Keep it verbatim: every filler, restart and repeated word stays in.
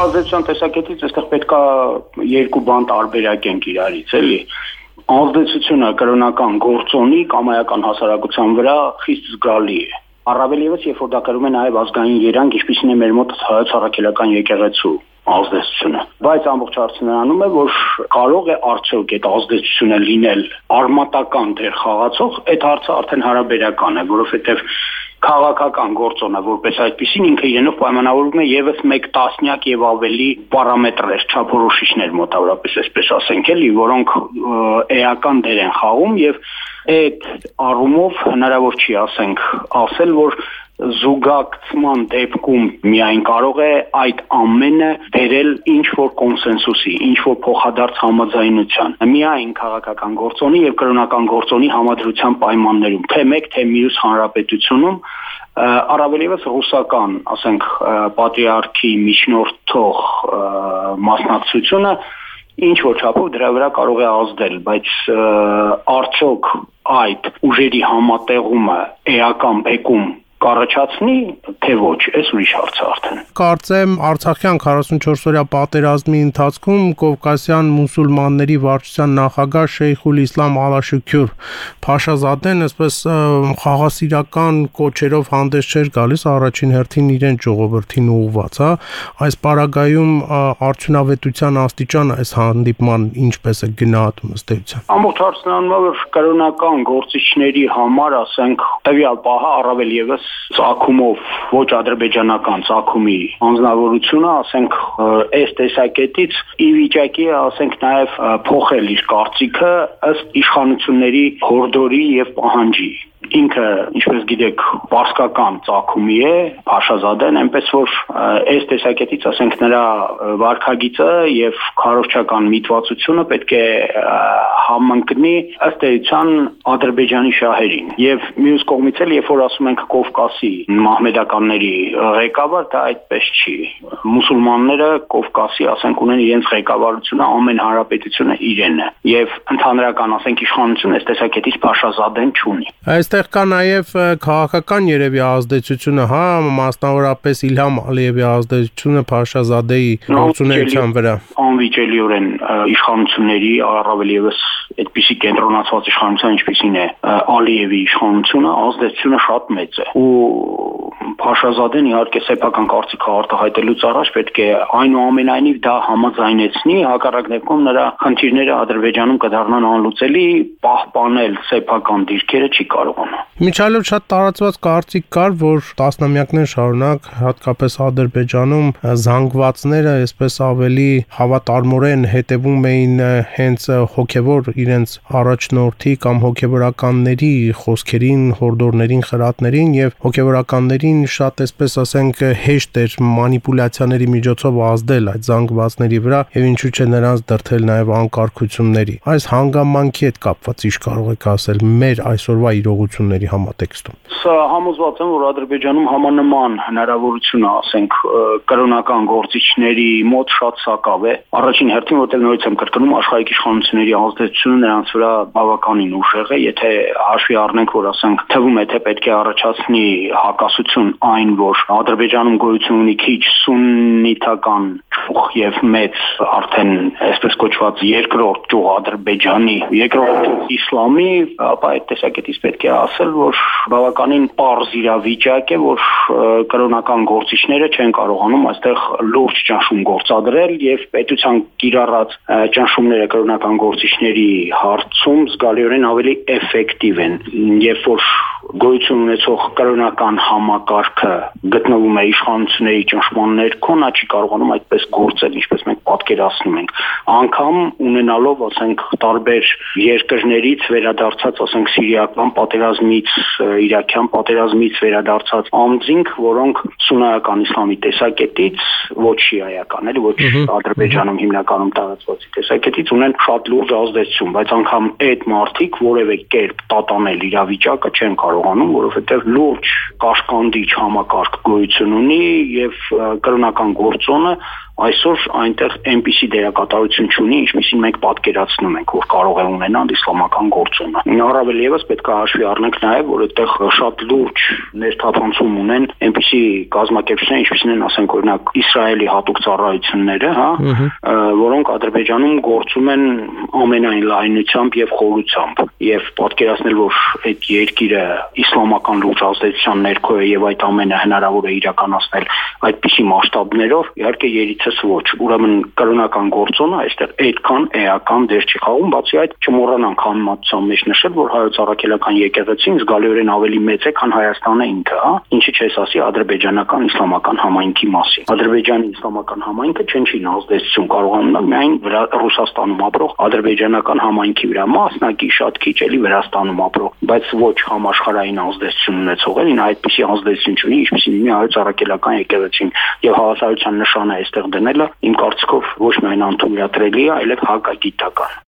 Ազդեցության տեսակետից այստեղ պետք է երկու բան տարբերակենք իրարից, էլի։ Ազդեցությունը կրոնական գործոնի կամայական հասարակության վրա խիստ զգալի է։ Առավել ևս, երբ որ դա կրում է նաև ազգային երանգ, ինչպիսին է մեր մոտ հայոց առաքելական եկեղեցու ազդեցությունը։ Բայց ամբողջ հարցը նրանում է, որ կարող է արդյոք այդ ազդեցությունը լինել արմատական դեր խաղացող, այդ հարցը արդեն հարաբերական է, որովհետև քաղաքական գործոնը որպես այդպեսին ինքը իրենով պայմանավորվում է եւս մեկ տասնյակ եւ ավելի պարամետրեր, չափորոշիչներ մոտավորապես այսպես ասենք էլի, որոնք էական դեր են խաղում եւ այդ առումով հնարավոր չի ասենք ասել, որ զուգակցման դեպքում միայն կարող է այդ ամենը բերել ինչ-որ կոնսենսուսի, ինչ-որ փոխադարձ համաձայնության, միայն քաղաքական գործոնի եւ կրոնական գործոնի համադրության պայմաններում, թե մեկ, թե մյուս հանրապետությունում, առավել ևս ռուսական, ասենք, պատրիարքի միջնորդող մասնակցությունը ինչ որ չափով դրա վրա կարող է ազդել, բայց արդյոք այդ ուժերի համատեղումը էական բեկում կառաջացնի, թե ոչ, այս ուրիշ հարց է արդեն։ Կարծեմ Արցախյան քառասունչորս-օրյա պատերազմի ընթացքում Կովկասյան մուսուլմանների վարչության նախագահ Շեյխուլ Իսլամ Ալաշուքյուր Փաշազադեն այսպես խաղաղասիրական կոչերով հանդես չէր գալիս, առաջին հերթին իրեն ժողովրդին ուղղված, հա, այս պարագայում արդյունավետության աստիճանը այս հանդիպման ինչպես է գնահատում ըստ էության։ Ամբողջ հարցն անում է, որ կրոնական գործիչների համար, ասենք, տվյալ պահը առավել ևս ծագումով ոչ ադրբեջանական ծագումի անձնավորությունը, ասենք, այս տեսակետից ի վիճակի է, ասենք, նաև փոխել իր կարծիքը ըստ իշխանությունների հորդորի եւ պահանջի։ Ինքը, ինչպես գիտեք, պարսկական ծագումի է, Փաշազադեն, այնպես որ այս տեսակետից, ասենք, նրա վարքագիծը եւ քարոզչական միտվածությունը պետք է համընկնի ըստ էության Ադրբեջանի շահերին։ Եվ մյուս կողմից էլ, երբ որ ասում ենք Կովկասի մահմեդականների ղեկավար, դա այդպես չի։ Մուսուլմանները Կովկասի, ասենք, ունեն իրենց ղեկավարությունը, ամեն հանրապետությունը իրեն է։ Եվ ընդհանրական, ասենք, իշխանությունը այս տեսակետից Փաշազադեն չունի։ Այստեղ կա նաև քաղաքական երևի ազդեցությունը, հա, մասնավորապես Իլհամ Ալիևի ազդեցությունը Փաշազադեի գործունեության վրա։ Անվիճելիորեն իշխանությունների, առավել ևս այդպիսի կենտրոնացված իշխանության, ինչպիսին է Ալիևի իշխանությունը, ազդեցությունը շատ մեծ է։ Ու Փաշազադեն իհարկե սեփական կարծիքը արտահայտելուց առաջ պետք է այնուամենայնիվ դա համաձայնեցնի, հակառակ դեպքում նրա խնդիրները Ադրբեջանում կդառնան անլուծելի, պահպանել սեփական դիրքերը չի կարողանա։ Միջալով շատ տարածված կարծիք կար, որ տասնամյակներ շարունակ հատկապես Ադրբեջանում զանգվածները այսպես ավելի հավատարմորեն հետևում էին հենց հոգևոր իրենց առաջնորդի կամ հոգևորականների խոսքերին, հորդորներին, խրատներին եւ հոգևորականներին շատ այսպես ասենք հեշտ էր մանիպուլյացիաների միջոցով ազդել այդ զանգվածների վրա եւ ինչու՞ չէ նրանց դրթել նաեւ անկարգությունների։ Այս հանգամանքի հետ կապված ինչ կարող եք ասել մեր այսօրվա իրողությունների համատեքստում։ Սա համոզված եմ, որ Ադրբեջանում համանման հնարավորությունը, ասենք, կրոնական գործիչների մոտ շատ սակավ է։ Առաջին հերթին, որտեղ նորից եմ կրկնում, աշխարհիկ իշխանությունների ազդեցությունը նրանց վրա բավականին ուժեղ է, եթե հաշվի առնենք, որ ասենք, թվում է թե պետք է առաջացնի հակասություն այն, որ Ադրբեջանում գոյություն ունի քիչ սուննիտական ճյուղ եւ մեծ արդեն այսպես կոչված երկրորդ ճյուղ Ադրբեջանի, երկրորդ իսլամի, ապա այդ տեսակետից պետք է ասել, որ բավականին պարզ իրավիճակ է, որ կրոնական գործիչները չեն կարողանում այստեղ լուրջ ճնշում գործադրել եւ պետության կիրառած ճնշումները կրոնական գործիչների հարցում զգալիորեն ավելի էֆեկտիվ են, երբ որ գոյություն ունեցող կրոնական համակարգը գտնվում է իշխանությունների ճնշման ներքո, նա չի կարողանում այդպես գործել, ինչպես մենք պատկերացնում ենք։ Անկամ ունենալով, ասենք, տարբեր երկրներից վերադարձած, ասենք, սիրիական պատերազմից, իրաքյան պատերազմից վերադարձած անձինք, որոնք սուննայական իսլամի տեսակետից, ոչ շիայական, էլի, ոչ Ադրբեջանում հիմնականում տարածված տեսակետից ունեն շատ լուրջ ազդեցություն, բայց անգամ այդ մարդիկ որևէ կերպ տատանել իրավիճակը չեն կարողանում, որովհետև լուրջ կաշկանդիչ համակարգ գոյություն ունի եւ կրոնական գործոնը այսօր այնտեղ այնպիսի դերակատարություն չունի, ինչպիսին մենք պատկերացնում ենք, որ կարող է ունենալ իսլամական գործոնը։ Առավել ևս պետք է հաշվի առնենք նաև, որ այդտեղ շատ լուրջ ներթափանցում ունեն այնպիսի կազմակերպություններ, ինչպիսին են, ասենք, օրինակ, Իսրայելի հատուկ ծառայությունները, հա, որոնք Ադրբեջանում գործում են ամենայն լայնությամբ եւ խորությամբ, եւ պատկերացնել, որ այդ երկիրը իսլամական լուրջ ազդեցության ներքո է եւ այդ ամենը հնարավոր է իրականացնել այդպիսի մասշտաբներով, իհարկե երիցս ոչ։ Ուրեմն կրոնական գործոնը այստեղ այդքան էական դեր չի խաղում, բացի այդ չմոռանանք համեմատության մեջ նշել, որ հայոց առաքելական եկեղեցին զգալիորեն ավելի մեծ է, քան Հայաստանը ինքը, հա, ինչի չես ասի ադրբեջանական իսլամական համայնքի մասին։ Ադրբեջանի իսլամական համայնքը չնչին ազդեցություն կարող է ունենալ միայն Ռուսաստանում ապրող ադրբեջանական համայնքի վրա, մասնակի շատ քիչ էլի Վրաստանում ապրող, բայց ոչ համաշխարհային ազդեցություն ունեցողին այդպիսի ազդեցություն չունի, ինչպեսին ունի հայոց առաքելական եկեղեցին, եւ հավասարության նշանը այստեղ դնելը իմ կարծիքով ոչ միայն անթույլատրելի է, այլև հակագիտական։